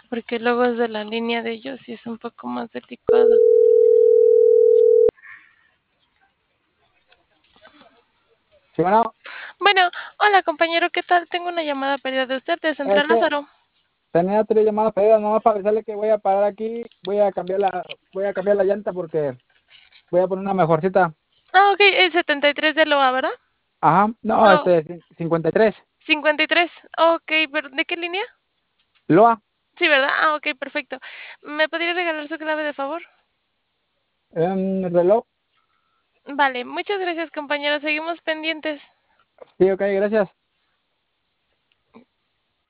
porque luego es de la línea de ellos y es un poco más delicado. Sí, bueno, Bueno, hola compañero, ¿qué tal? Tengo una llamada perdida de usted de es Central que Lázaro. tenía tres llamadas perdidas, nomás para avisarle que voy a parar aquí, voy a cambiar la llanta porque voy a poner una mejorcita. Ah, ok, el 73 de Loa, ¿verdad? Ajá, no, Oh, 53. 53. Ok, pero ¿de qué línea? Loa, Sí, ¿verdad? Ah, ok, perfecto. ¿Me podría regalar su clave de favor? reloj. Vale, muchas gracias compañero, seguimos pendientes. Sí, ok, gracias.